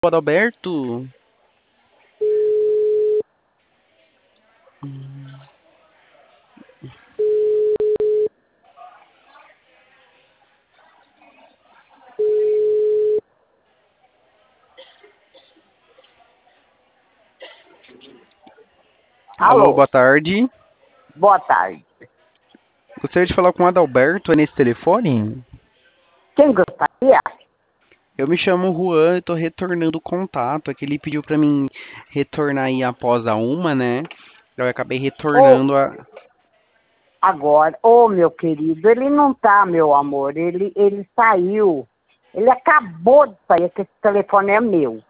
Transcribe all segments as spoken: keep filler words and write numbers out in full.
Adalberto? Alô, Alô, boa tarde. boa tarde. Gostaria de falar com o Adalberto, é nesse telefone? Quem gostaria? Eu me chamo Juan e tô retornando o contato. É que ele pediu pra mim retornar aí após a uma, né? Eu acabei Ô, retornando a... agora, ô meu querido, ele não tá, meu amor, ele, ele saiu. Ele acabou de sair, que esse telefone é meu.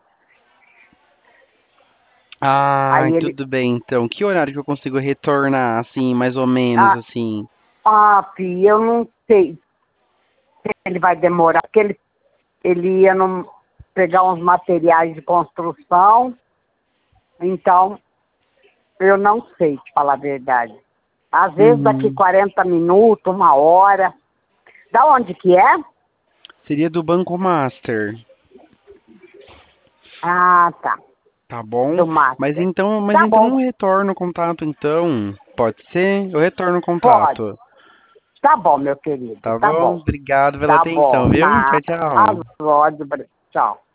Ah, Aí ele, tudo bem, então. Que horário que eu consigo retornar, assim, mais ou menos, ah, assim? ah, filho, eu não sei se ele vai demorar, porque ele, ele ia num, pegar uns materiais de construção, então eu não sei te falar a verdade. Às vezes daqui Uhum. quarenta minutos, uma hora. Da onde que é? Seria do Banco Master, Ah, tá. tá bom? Do Mas Master. então, mas Tá então bom, eu retorno o contato, então. Pode ser? Eu retorno o pode. contato. Tá bom, meu querido. Tá Tá bom? bom. Obrigado pela Tá atenção, bom. viu? Na Tchau, tchau. as ordens. Tchau.